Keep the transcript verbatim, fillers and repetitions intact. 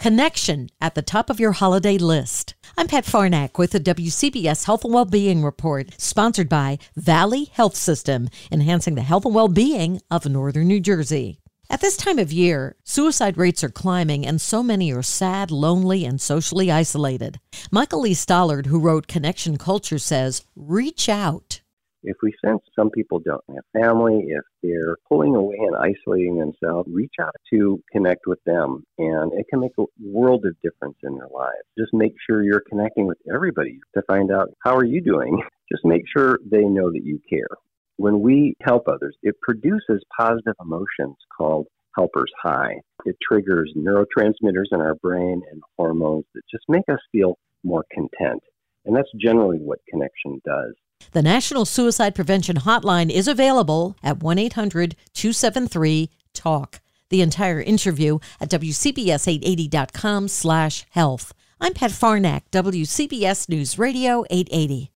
Connection at the top of your holiday list. I'm Pat Farnack with the W C B S Health and Wellbeing Report, sponsored by Valley Health System, enhancing the health and well-being of northern New Jersey. At this time of year, suicide rates are climbing and so many are sad, lonely, and socially isolated. Michael Lee Stollard, who wrote Connection Culture, says, reach out. If we sense some people don't have family, if they're pulling away and isolating themselves, reach out to connect with them, and it can make a world of difference in their lives. Just make sure you're connecting with everybody to find out, how are you doing? Just make sure they know that you care. When we help others, it produces positive emotions called helper's high. It triggers neurotransmitters in our brain and hormones that just make us feel more content. And that's generally what connection does. The National Suicide Prevention Hotline is available at one eight hundred two seven three talk. The entire interview at W C B S eight eighty dot com slash health. I'm Pat Farnack, W C B S News Radio eight eighty.